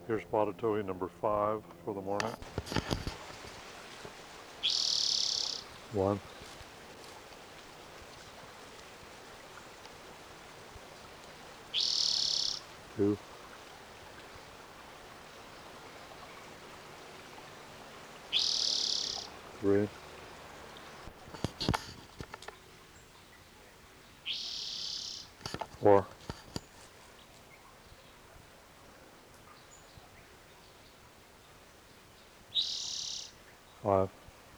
Here's spotted towhee number 5 for the morning. 1, 2, 3, 4, 5,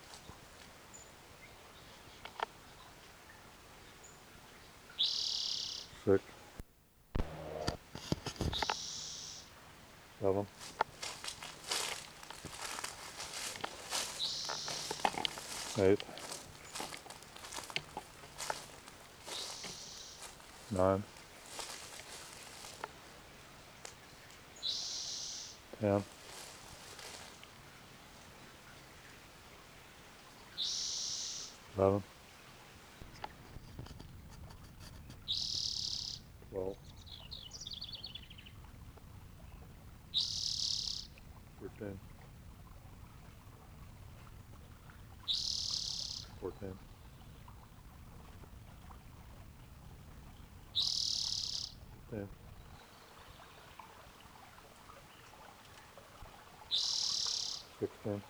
6, 7, 8, 9, 10, 11, 12, 13, 14, 15, 16,